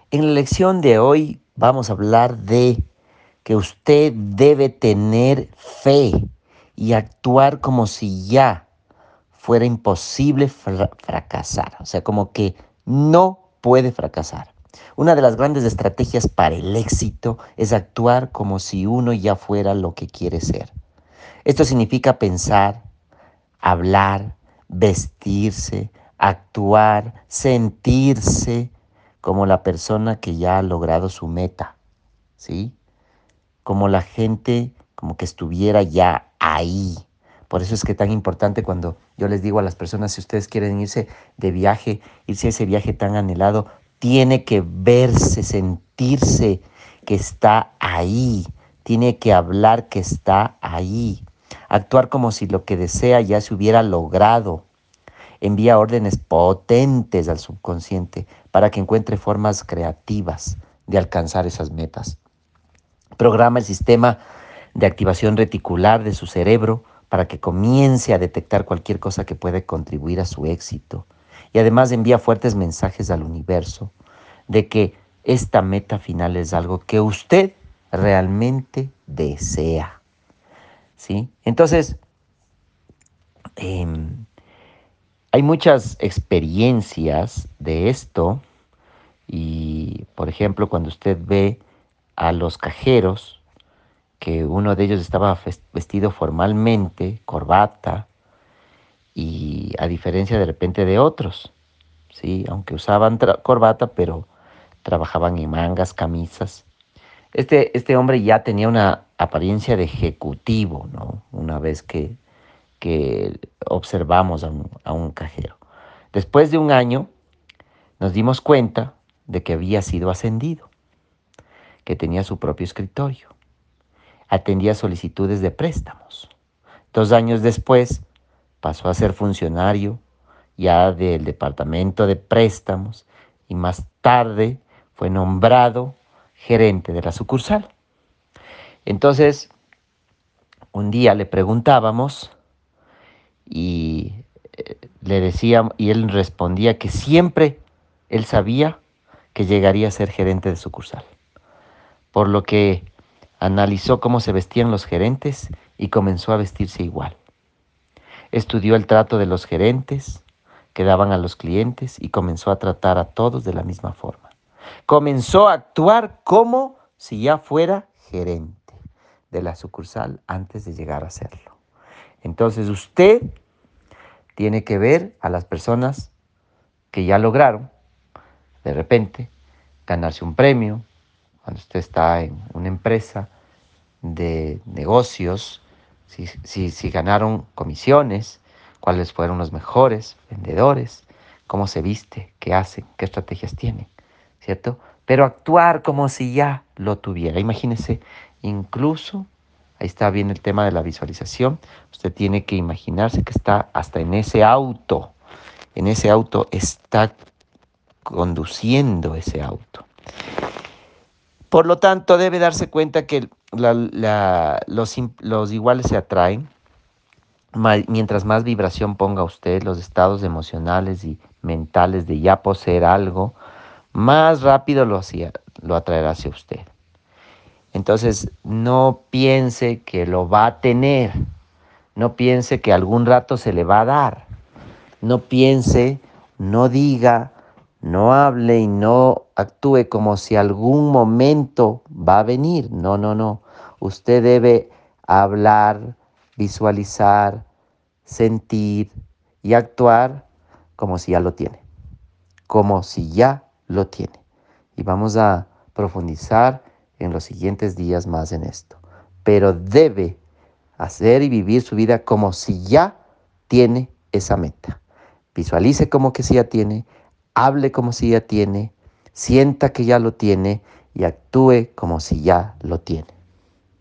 En la lección de hoy vamos a hablar de que usted debe tener fe y actuar como si ya fuera imposible fracasar. O sea, como que no puede fracasar. Una de las grandes estrategias para el éxito es actuar como si uno ya fuera lo que quiere ser. Esto significa pensar, hablar, vestirse, actuar, sentirse como la persona que ya ha logrado su meta, ¿sí? Como la gente, como que estuviera ya ahí. Por eso es que es tan importante cuando yo les digo a las personas, si ustedes quieren irse de viaje, irse a ese viaje tan anhelado, tiene que verse, sentirse que está ahí, tiene que hablar que está ahí, actuar como si lo que desea ya se hubiera logrado. Envía órdenes potentes al subconsciente para que encuentre formas creativas de alcanzar esas metas. Programa el sistema de activación reticular de su cerebro para que comience a detectar cualquier cosa que puede contribuir a su éxito. Y además envía fuertes mensajes al universo de que esta meta final es algo que usted realmente desea. ¿Sí? Entonces, eh, hay muchas experiencias de esto y, por ejemplo, cuando usted ve a los cajeros, que uno de ellos estaba vestido formalmente, corbata, y a diferencia de repente de otros, ¿sí? Aunque usaban corbata, pero trabajaban en mangas, camisas. Este hombre ya tenía una apariencia de ejecutivo, ¿no? Una vez que observamos a un cajero. Después de un año nos dimos cuenta de que había sido ascendido, que tenía su propio escritorio, atendía solicitudes de préstamos. 2 años después pasó a ser funcionario ya del departamento de préstamos y más tarde fue nombrado gerente de la sucursal. Entonces, un día le preguntábamos y le decíamos, y él respondía que siempre él sabía que llegaría a ser gerente de sucursal, por lo que analizó cómo se vestían los gerentes y comenzó a vestirse igual. Estudió el trato de los gerentes que daban a los clientes y comenzó a tratar a todos de la misma forma. Comenzó a actuar como si ya fuera gerente de la sucursal antes de llegar a serlo. Entonces usted tiene que ver a las personas que ya lograron, de repente, ganarse un premio, cuando usted está en una empresa de negocios, si ganaron comisiones, cuáles fueron los mejores vendedores, cómo se viste, qué hacen, qué estrategias tienen, ¿cierto? Pero actuar como si ya lo tuviera. Imagínese, incluso, ahí está bien el tema de la visualización, usted tiene que imaginarse que está hasta en ese auto está conduciendo ese auto. Por lo tanto, debe darse cuenta que los iguales se atraen. Mientras más vibración ponga usted, los estados emocionales y mentales de ya poseer algo, más rápido lo atraerá hacia usted. Entonces, no piense que lo va a tener. No piense que algún rato se le va a dar. No piense, no diga, no hable y no actúe como si algún momento va a venir. No, no, no. Usted debe hablar, visualizar, sentir y actuar como si ya lo tiene. Como si ya lo tiene. Y vamos a profundizar en los siguientes días más en esto. Pero debe hacer y vivir su vida como si ya tiene esa meta. Visualice como que sí ya tiene, hable como si ya tiene, sienta que ya lo tiene y actúe como si ya lo tiene.